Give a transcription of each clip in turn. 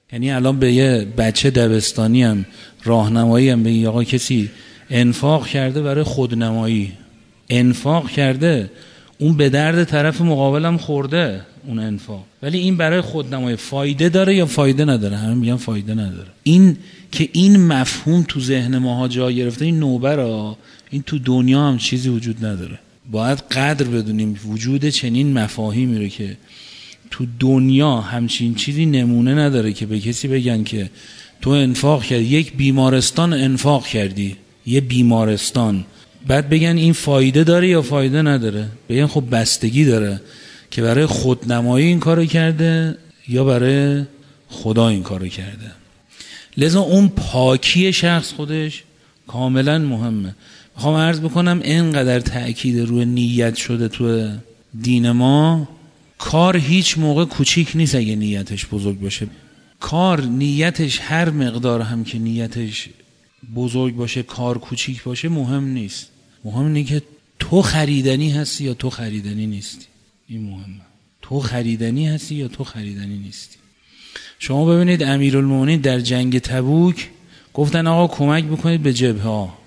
یعنی الان به یه بچه دبستانی هم راهنمایی هم بگی آقا کسی انفاق کرده برای خودنمایی، انفاق کرده، اون به درد طرف مقابلم خورده اون انفاق، ولی این برای خودنمایی فایده داره یا فایده نداره؟ همه میگن فایده نداره. این که این مفهوم تو ذهن ماها جا گرفته، این نوبره، این تو دنیا هم چیزی وجود نداره. باید قدر بدونیم وجود چنین مفاهیمی رو که تو دنیا همچین چیزی نمونه نداره که به کسی بگن که تو انفاق کردی، یک بیمارستان انفاق کردی، یه بیمارستان، بعد بگن این فایده داره یا فایده نداره؟ بگن خب بستگی داره که برای خودنمایی این کارو کرده یا برای خدا این کارو کرده. لذا اون پاکی شخص خودش کاملا مهمه. میخوام عرض بکنم اینقدر تأکید روی نیت شده تو دین ما، کار هیچ موقع کوچیک نیست اگه نیتش بزرگ باشه. کار نیتش هر مقدار هم که نیتش بزرگ باشه، کار کوچیک باشه، مهم نیست. مهم اینه که تو خریدنی هستی یا تو خریدنی نیستی. این مهمه. تو خریدنی هستی یا تو خریدنی نیستی. شما ببینید امیرالمومنین در جنگ تبوک گفتن آقا کمک بکنید به جبهه‌ها.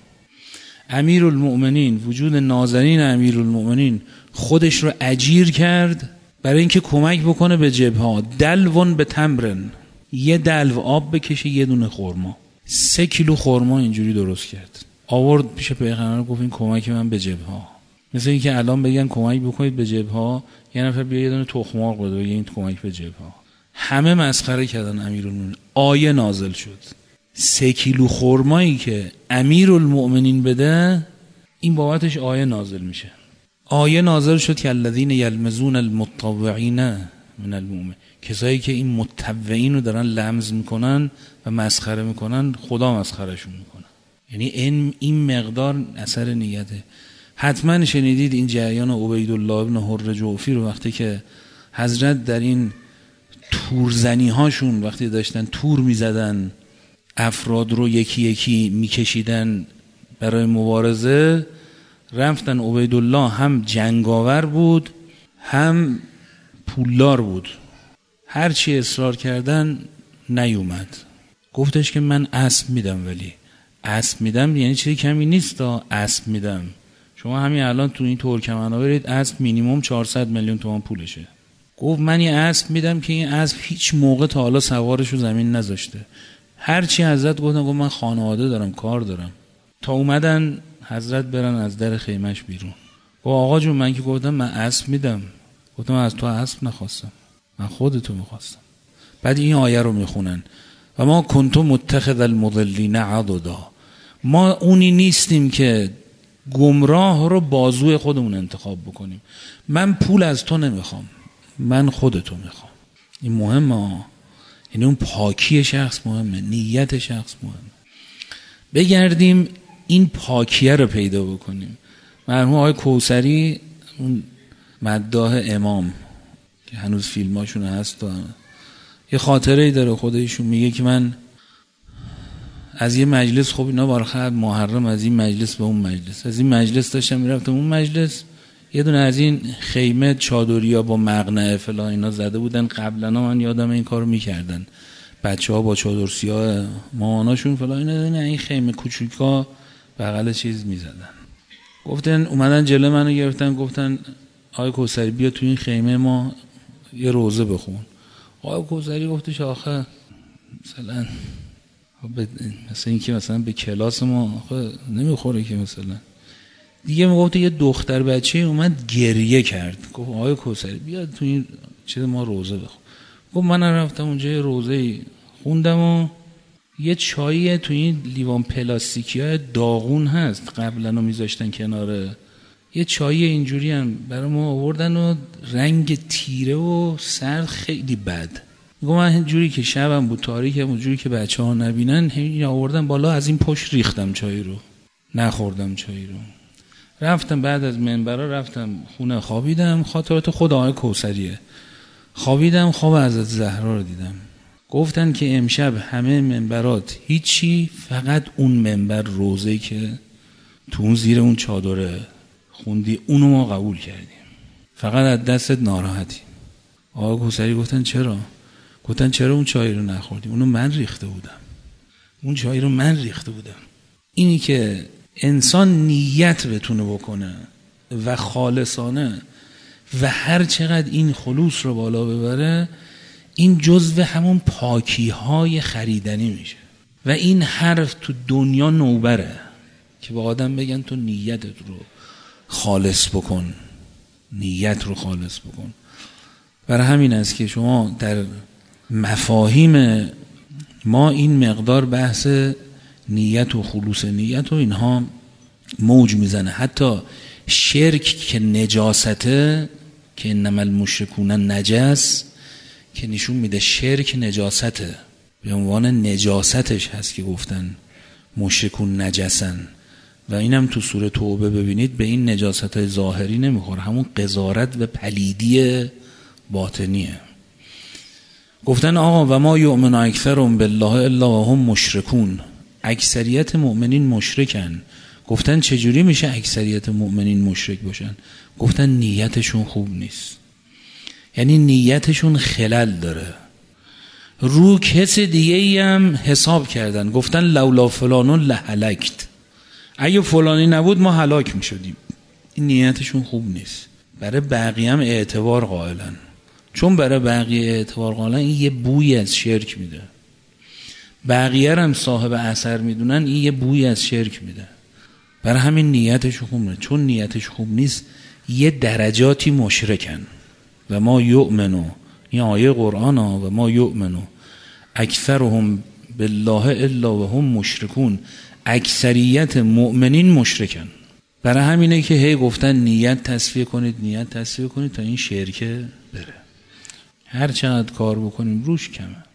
امیرالمومنین، وجود نازنین امیرالمومنین، خودش رو اجیر کرد برای اینکه کمک بکنه به جبهه‌ها. دلون به تمرن، یه دلو آب بکشه یه دونه خرما، 3 کیلو خرما اینجوری درست کرد، آورد پیش پیغمبر، گفت این کمک من به جبهه‌ها. مثل اینکه الان بگن کمک بکنید به جبهه‌ها، یه نفر بیا یه دونه تخم مرغ بده بگه این کمک به جبهه‌ها. همه مسخره کردن امیرالمومنین. آیه نازل شد 3 کیلو خرمایی که امیرالمومنین بده، این بابتش آیه نازل میشه. آیه نازل شد که الذین یلمزون المتطوعین من المؤمن، کسایی که این متطوعین رو دارن لمز میکنن و مسخره میکنن، خدا مسخرهشون میکنه. یعنی این مقدار اثر نیته. حتما شنیدید این جریان عبیدالله ابن حر جوفی رو، وقتی که حضرت در این تورزنی هاشون وقتی داشتن تور میزدن، افراد رو یکی یکی میکشیدن برای مبارزه، رفتن عبیدالله هم جنگاور بود هم پولدار بود، هرچی اصرار کردن نیومد. گفتش که من اسب میدم، ولی اسب میدم یعنی چیزی کمی نیست، اسب میدم. شما همین الان تو این ترکمن‌ها برید، اسب مینیمم 400 میلیون تومان پولشه. گفت من یه اسب میدم که این اسب هیچ موقع تا حالا سوارش رو زمین نذاشته. هرچی حضرت گفتن، گفت من خانواده دارم، کار دارم. تا اومدن حضرت برن از در خیمش بیرون، گفت آقا جون من که گفتم من اسب میدم، گفتم من از تو اسب نخواستم، من خودتو میخواستم. بعد این آیه رو میخونن و ما کنتم متخذ المضلین عضدا، ما اونی نیستیم که گمراه رو بازوی خودمون انتخاب بکنیم. من پول از تو نمیخوام، من خودتو میخوام. این مهمه. یعنی اون پاکی شخص مهمه، نیت شخص مهمه. بگردیم این پاکیه رو پیدا بکنیم. مرحوم آقای کوثری، اون مداح امام که هنوز فیلماشون هست، یه خاطره‌ای داره خودشون، میگه که من از یه مجلس، خب اینا بارخط محرم، از این مجلس به اون مجلس، از این مجلس داشتم میرفتم اون مجلس، یه دونه از این خیمه چادریا با مقنعه فلان اینا زده بودن. قبلا من یادم این کارو میکردن، بچه‌ها با چادر سیاه ماماناشون فلان اینا این خیمه کوچیکا بغل چیز میزدن. گفتن اومدن جلو منو گرفتن، گفتن آقای کوثری بیا تو این خیمه ما یه روزه بخون. آقای کوثری گفتش آخه مثلا اینکه مثلا به کلاس ما آخه نمیخوره که مثلا دیگه. میگفت یه دختر بچه اومد گریه کرد، گفت آقای کوثری بیا تو این چیز ما روزه بخون. گفت من رفتم اونجا یه روزه خوندم و یه چایی تو این لیوان پلاستیکی های داغون هست، قبلا رو میذاشتن کناره، یه چایی اینجوری هم برای ما آوردن و رنگ تیره و سرد خیلی بد. گفت من اینجوری که شبم بود تاریکم، اونجوری که بچه ها نبینن همین آوردن بالا، از این پشت ریختم چای رو، نخوردم چای رو. رفتم بعد از منبرا رفتم خونه خوابیدم. خاطرات خود آقای کوثریه. خوابیدم، خواب حضرت زهرا رو دیدم. گفتن که امشب همه منبرات هیچی، فقط اون منبر روزه‌ای که تو اون زیر اون چادره خوندی اونو ما قبول کردیم، فقط از دستت ناراحتی. آقا کوثری گفتن چرا؟ گفتن چرا اون چای رو نخوردیم؟ اونو من ریخته بودم، اون چای رو من ریخته بودم. اینی که انسان نیت بتونه بکنه و خالصانه و هر چقدر این خلوص رو بالا ببره، این جزو همون پاکی‌های خریدنی میشه. و این حرف تو دنیا نوبره که با آدم بگن تو نیتت رو خالص بکن، نیت رو خالص بکن. برای همین است که شما در مفاهیم ما این مقدار بحث نیت و خلوص نیت و اینها موج میزنه. حتی شرک که نجاسته، که انما المشرکون نجس، که نشون میده شرک نجاسته، به عنوان نجاستش هست که گفتن مشرکون نجسن. و اینم تو سوره توبه ببینید به این نجاست ظاهری نمیخوره، همون قذارت و پلیدی باطنیه. گفتن آقا و ما یؤمن اکثرهم بالله الا وهم مشرکون، اکثریت مؤمنین مشرکن. گفتن چجوری میشه اکثریت مؤمنین مشرک باشن؟ گفتن نیتشون خوب نیست، یعنی نیتشون خلل داره. رو کس دیگه ای هم حساب کردن، گفتن لولا فلانون لهلکت، اگه فلانی نبود ما هلاک میشدیم. این نیتشون خوب نیست. برای بقیه هم اعتبار قائلن، چون برای بقیه اعتبار قائلن این یه بوی از شرک میده. بقیه هم صاحب اثر میدونن، این یه بوی از شرک میده. برای همین نیتش خوب نیست. چون نیتش خوب نیست یه درجاتی مشرکن. و ما یؤمنو، این آیه قرآن ها، و ما یؤمنو اکثرهم بالله الا وهم مشرکون، اکثریت مؤمنین مشرکن. برای همینه که هی گفتن نیت تصفیه کنید، نیت تصفیه کنید تا این شرکه بره. هر چقدر کار بکنیم روش کمه.